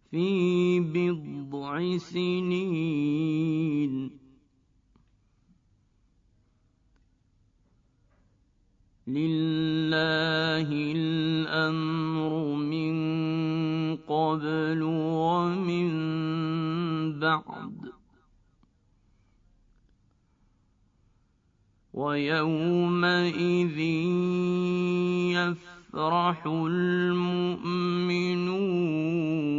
في بضع سنين لله الأمر من قبل ومن بعد ويومئذ يفرح المؤمنون